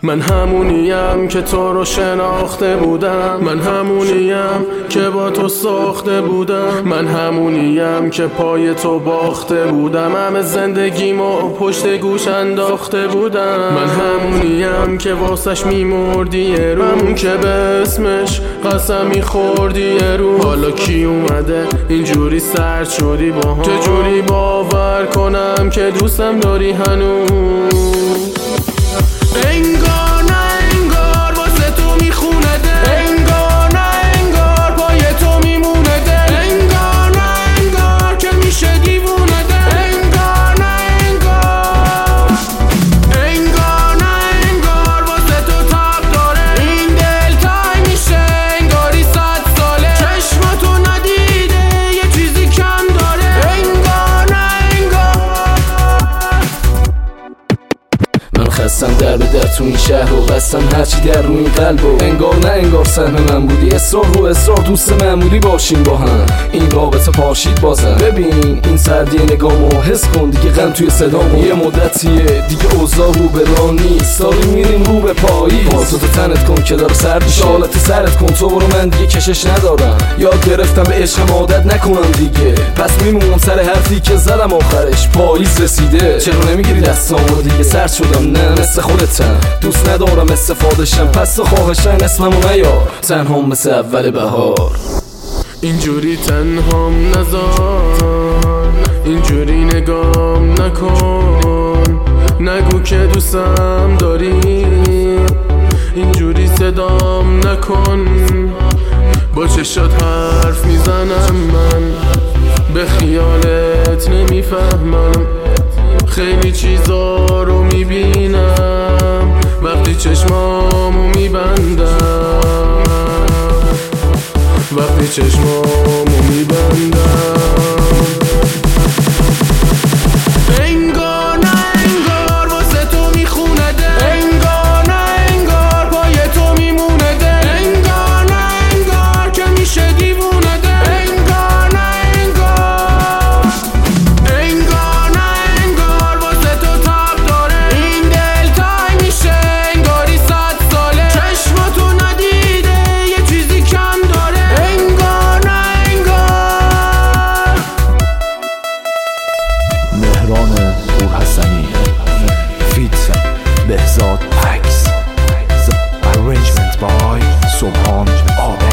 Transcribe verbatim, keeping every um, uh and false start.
من همونیم که تو رو شناخته بودم، من همونیم که با تو ساخته بودم، من همونیم که پای تو باخته بودم، همه زندگیمو پشت گوش انداخته بودم. من همونیم که واسش میمردی یه رو، همون که به اسمش قسم میخوردی یه رو. حالا کی اومده اینجوری سرد شدی با هم؟ چجوری باور کنم که دوستم داری هنوز؟ انگار نه انگار واسه تو میخونه ده، انگار نه انگار پای تو میمونه ده، انگار نه انگار که میشه دیوونه ده، انگار نه انگار، انگار نه انگار واسه تو تب داره این دل تای میشه انگاری صد ساله، چشماتو ندیده یه چیزی کم داره، انگار نه انگار. من خستم در به در تو این شهر و بستم هرچی در رو این قلب و انگار نه انگار سهم من بودی، اصرار رو اصرار دوست معمولی باشیم با هم، این رابطه پاشید بازم. ببین این سردی نگامو حس کن دیگه، غم توی صدامو یه مدتیه دیگه اوضاع رو به راه نیست، داریم میریم رو به پاییز. پالتو تنت کن که داره سرد میشه، حالت سرت کن تو برو، من دیگه کشش ندارم، یاد گرفتم به عشقم عادت نکنم دیگه، پس میمونم سر حرفی که زدم آخرش پاییز رسیده. چرا نمیگیری دستامو دیگه؟ سرد شدم نه مثل خودتم، دوست ندارم استفاده شم، پس تو خواهشن اسممو نیار، تنهام مثل اول بهار. اینجوری تنهام نذار، اینجوری نگام نکن، نگو که دوستم داری، اینجوری صدام نکن، با چشات حرف میزنم من، به خیالت نمیفهمم، خیلی چیزا رو میبینم وقتی چشمامو میبندم، وقتی چشمامو میبندم. انگار نه انگار واسه تو میخونه ده، انگار نه انگار پای تو میمونه ده، انگار نه انگار که میشه دیوونه ده، انگار نه انگار، انگار نه انگار واسه تو تب داره این دل تای میشه انگاری صد ساله، چشماتو ندیده یه چیزی کم داره، انگار نه انگار. مهران پورحسنی فیت بهزاد عکس. Arrangement by سبحان آب.